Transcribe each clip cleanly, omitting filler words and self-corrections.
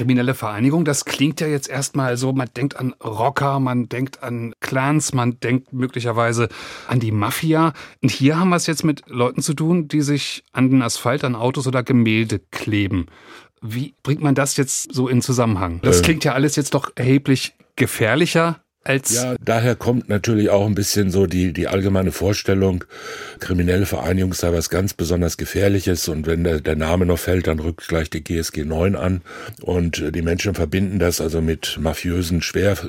kriminelle Vereinigung, das klingt ja jetzt erstmal so, man denkt an Rocker, man denkt an Clans, man denkt möglicherweise an die Mafia. Und hier haben wir es jetzt mit Leuten zu tun, die sich an den Asphalt, an Autos oder Gemälde kleben. Wie bringt man das jetzt so in Zusammenhang? Das klingt ja alles jetzt doch erheblich gefährlicher als... Ja, daher kommt natürlich auch ein bisschen so die allgemeine Vorstellung, kriminelle Vereinigung sei was ganz besonders Gefährliches und wenn der Name noch fällt, dann rückt gleich die GSG 9 an und die Menschen verbinden das also mit mafiösen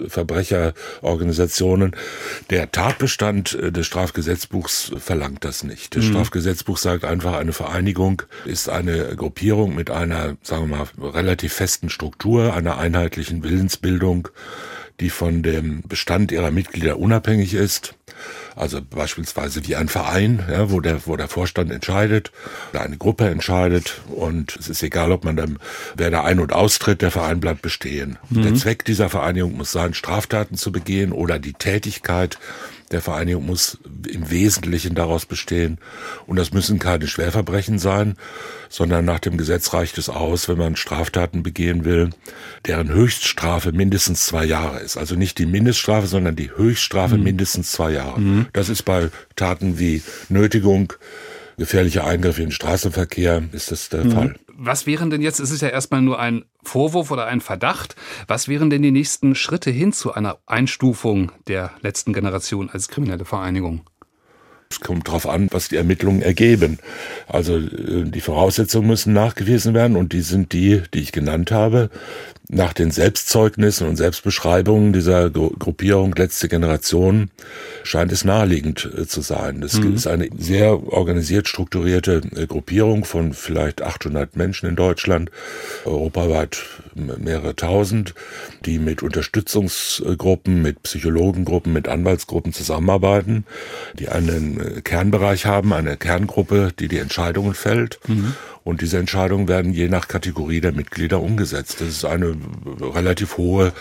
Schwerverbrecherorganisationen. Der Tatbestand des Strafgesetzbuchs verlangt das nicht. Das Strafgesetzbuch sagt einfach, eine Vereinigung ist eine Gruppierung mit einer, sagen wir mal, relativ festen Struktur, einer einheitlichen Willensbildung, die von dem Bestand ihrer Mitglieder unabhängig ist. Also beispielsweise wie ein Verein, ja, wo der Vorstand entscheidet oder eine Gruppe entscheidet und es ist egal, wer da ein- und austritt, der Verein bleibt bestehen. Der Zweck dieser Vereinigung muss sein, Straftaten zu begehen oder die Tätigkeit der Vereinigung muss im Wesentlichen daraus bestehen. Und das müssen keine Schwerverbrechen sein, sondern nach dem Gesetz reicht es aus, wenn man Straftaten begehen will, deren Höchststrafe mindestens 2 Jahre ist. Also nicht die Mindeststrafe, sondern die Höchststrafe mindestens 2 Jahre. Das ist bei Taten wie Nötigung, gefährlicher Eingriff in den Straßenverkehr, ist das der Fall. Was wären denn jetzt, es ist ja erstmal nur ein Vorwurf oder ein Verdacht, was wären denn die nächsten Schritte hin zu einer Einstufung der letzten Generation als kriminelle Vereinigung? Es kommt darauf an, was die Ermittlungen ergeben. Also die Voraussetzungen müssen nachgewiesen werden und die sind die ich genannt habe. Nach den Selbstzeugnissen und Selbstbeschreibungen dieser Gruppierung letzte Generation scheint es naheliegend zu sein. Es ist eine sehr organisiert strukturierte Gruppierung von vielleicht 800 Menschen in Deutschland, europaweit mehrere tausend, die mit Unterstützungsgruppen, mit Psychologengruppen, mit Anwaltsgruppen zusammenarbeiten, die einen Kernbereich haben, eine Kerngruppe, die Entscheidungen fällt. Und diese Entscheidungen werden je nach Kategorie der Mitglieder umgesetzt. Das ist eine relativ hoher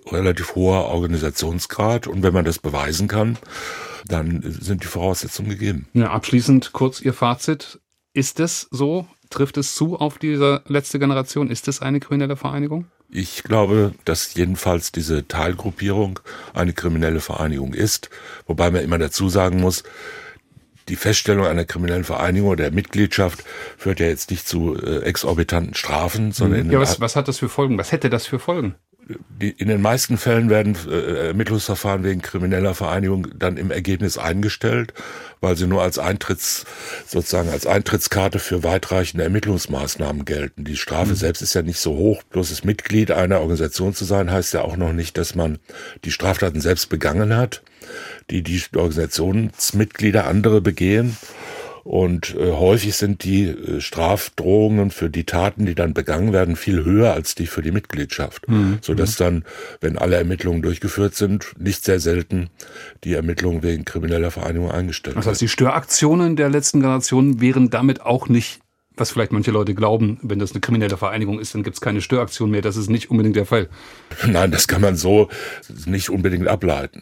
Organisationsgrad. Und wenn man das beweisen kann, dann sind die Voraussetzungen gegeben. Ja, abschließend kurz Ihr Fazit. Ist es so? Trifft es zu auf diese letzte Generation? Ist es eine kriminelle Vereinigung? Ich glaube, dass jedenfalls diese Teilgruppierung eine kriminelle Vereinigung ist. Wobei man immer dazu sagen muss, die Feststellung einer kriminellen Vereinigung oder der Mitgliedschaft führt ja jetzt nicht zu exorbitanten Strafen, sondern was hat das für Folgen? Was hätte das für Folgen? In den meisten Fällen werden Ermittlungsverfahren wegen krimineller Vereinigung dann im Ergebnis eingestellt, weil sie nur als Eintrittskarte für weitreichende Ermittlungsmaßnahmen gelten. Die Strafe selbst ist ja nicht so hoch. Bloß das Mitglied einer Organisation zu sein, heißt ja auch noch nicht, dass man die Straftaten selbst begangen hat, die Organisationsmitglieder andere begehen. Und häufig sind die Strafdrohungen für die Taten, die dann begangen werden, viel höher als die für die Mitgliedschaft. Sodass dann, wenn alle Ermittlungen durchgeführt sind, nicht sehr selten die Ermittlungen wegen krimineller Vereinigung eingestellt werden. Das heißt, die Störaktionen der letzten Generation wären damit auch nicht, was vielleicht manche Leute glauben, wenn das eine kriminelle Vereinigung ist, dann gibt es keine Störaktion mehr. Das ist nicht unbedingt der Fall. Nein, das kann man so nicht unbedingt ableiten.